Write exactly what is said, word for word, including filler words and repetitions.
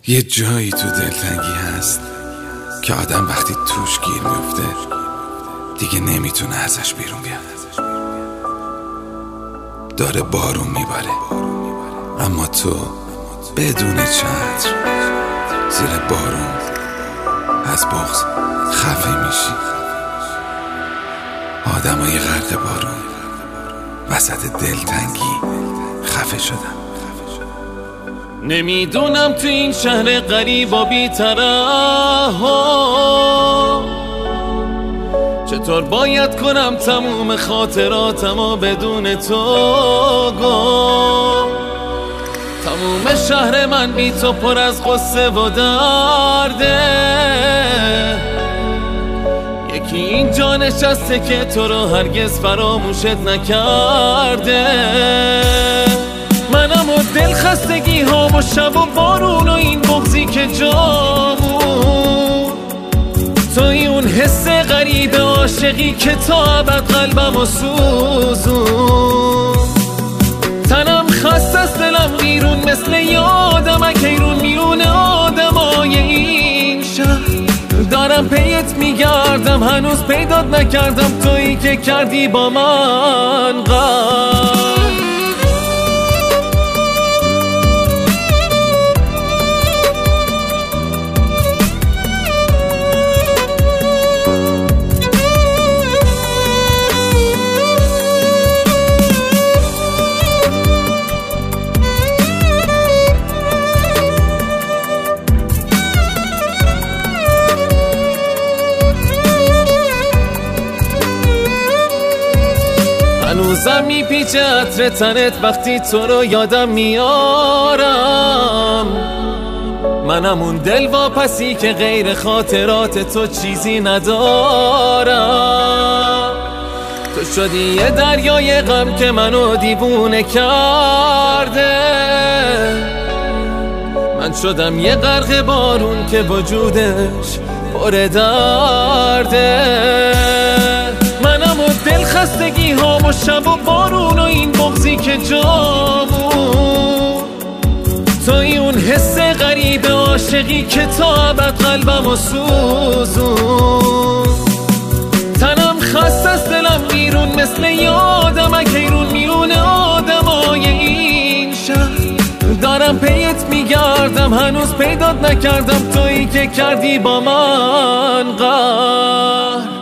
یه جایی تو دلتنگی هست که آدم وقتی توش گیر میفته دیگه نمیتونه ازش بیرون بیاد. داره بارون میباره اما تو بدون چتر زیر بارون از بغض خفه میشی. آدمای غرق بارون وسط دلتنگی خفه شدن. نمیدونم تو این شهر غریب و بی‌طرح چطور باید کنم تموم خاطراتمو بدون تو گم. تموم شهر من بی تو پر از قصه و درده. یکی اینجا نشسته که تو رو هرگز فراموشت نکرده. منم و دل خستگی ها و شب و بارون و این بغضی که جامون. توی اون حس غریب عاشقی که تا ابد قلبم و سوزون. تنم خسته است دلم ویرون مثل یادم اکیرون میرون آدمای این شهر. دارم پیت میگردم هنوز پیدات نکردم تویی که کردی با من غم. هنوزم میپیچه عطر تنت وقتی تو رو یادم میارم. منم اون دل واپسی که غیر خاطرات تو چیزی ندارم. تو شدی یه دریای غم که منو دیوونه کرده. من شدم یه غرق بارون که وجودش پر درده. منم و دل خستگی ها و شب و بارون و این بغضی که جامون. توی اون حس غریب عاشقی که تا ابد قلبم و سوزون. تنم خسته است دلم ویرون مثل یادم اکیرون میرون آدمای این شهر. دارم پیت میگردم هنوز پیدات نکردم تویی که کردی با من غم.